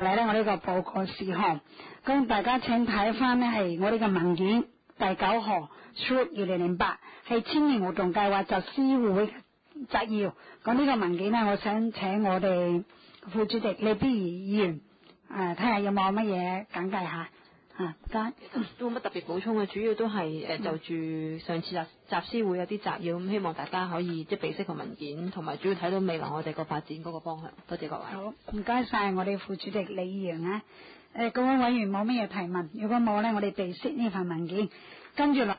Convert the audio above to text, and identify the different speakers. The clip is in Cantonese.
Speaker 1: 嚟咧，我呢個報告事項，咁大家請睇翻呢係我呢個文件第9號 through 2008係青年活動計劃集思會摘要。咁呢個文件呢，我想請我哋副主席李碧儀議員睇下有冇乜嘢簡介下。唔該。
Speaker 2: 都冇乜特別補充嘅，主要都係就住上次集思會有啲摘要，咁希望大家可以即係備悉個文件，同埋主要睇到未來我哋個發展嗰個方向。多謝各位。
Speaker 1: 好，唔該晒我哋副主席李議員啊。各位委員冇乜嘢提問，如果冇呢，我哋備悉呢份文件，跟住落。